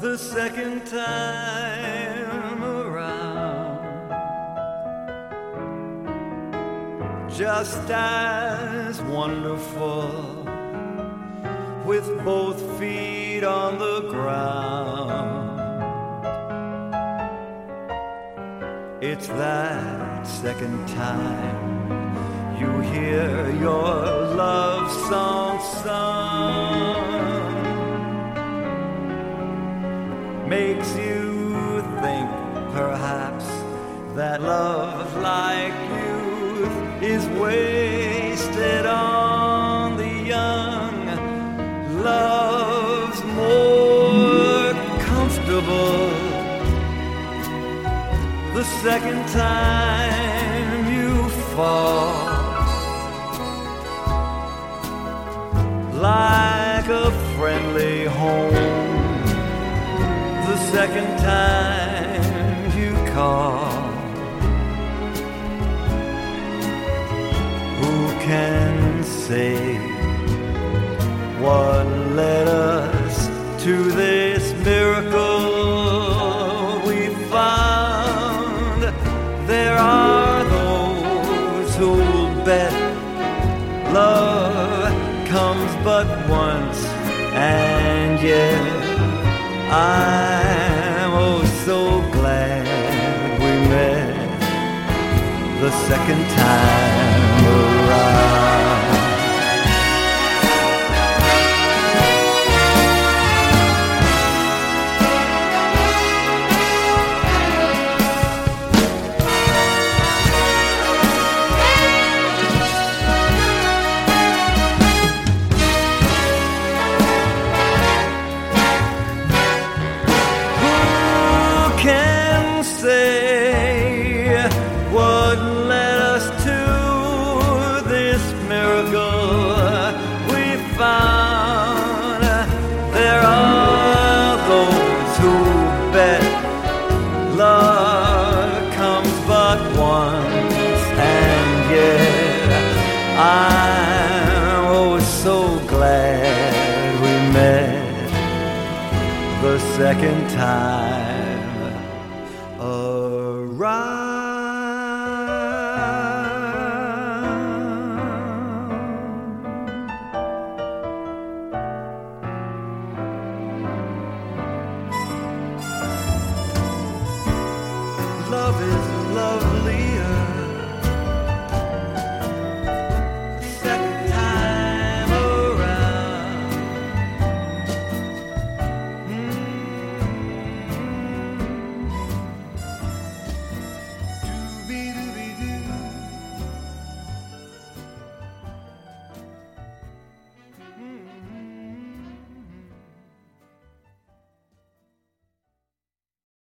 the second time around, just as wonderful, with both feet on the ground. It's that second time you hear your love song sung, makes you think perhaps that love like youth is wasted on the young. Love's more comfortable the second time you fall, like a friendly home the second time you call. Who can say what led us to this miracle we found? There are those who'll bet love comes but once, and yet I'm oh so glad we met the second time around. Say what led us to this miracle we found. There are those who bet love comes but once, and yet I'm oh so glad we met the second time around.